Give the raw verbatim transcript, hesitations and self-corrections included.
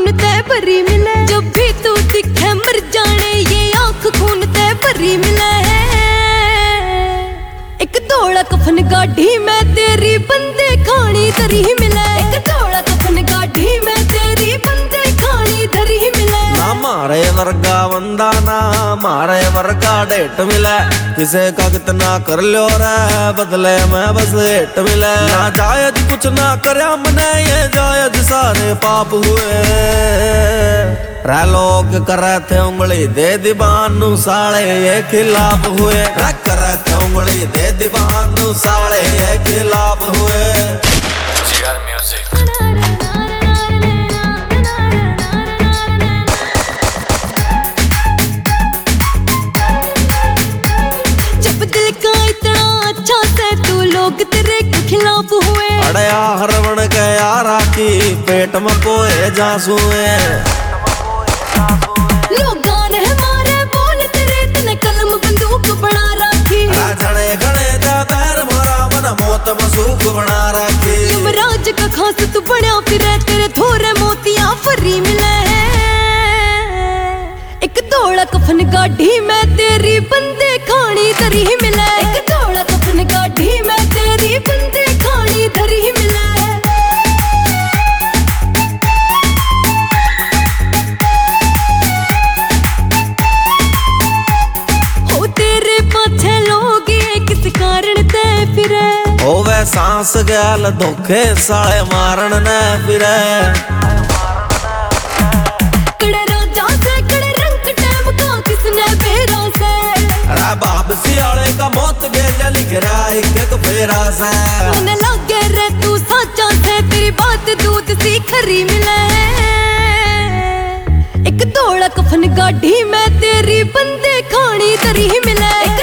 खून ते भरी मिले, जब भी तू दिखे मर जाने ये आँख खून ते भरी मिले। एक धोला कफन गाढ़ी में तेरी बंदे खानी धरी मिले, एक धोला कफन गाढ़ी में तेरी बंदे खानी धरी मिले। ना मारे वर्गा बंदा ना मारे वर्गा डेट मिले, किसे का कितना कर लो रे बदले में बस हेट मिले। ना जायज कुछ ना करया मने ये जायज सारे पाप हुए, रे लोग करे थे उंगली दे दीवानू साले ये खिलाफ हुए, रे करे थे उंगली दे दीवानू साले ये खिलाफ हुए। GR music. लोग तेरे के खिलाफ हुए, अड़या हरवण के यारा की पेट में पोए जासुए। लोगां ने मारे बोल तेरे तने कलम बंदूक बना रखी, जड़े गणे दा पैर मारा मन मौत मसूक बना रखी। युवराज का खास तू बना फिरे तेरे थोड़े मोतियां फरी मिले। एक धोला कफन गाढ़ी में तेरी बंदे खानी धरी मिले, एक धोला कफन गाढ़ी में तेरी बंदे खानी धरी मिले। हो तेरे पाछे लोग किस कारण ते फिरे, होवे सांस गैल धोखे साले मारन ने फिरे। बाप सियाले का मौत गेल लिख रहा एक एक फेरा से, मन लगे रे तू सच्चा से तेरी बात दूध सी खरी मिले। एक धोला कफन गाढ़ी में तेरी बंदे खानी धरी मिले।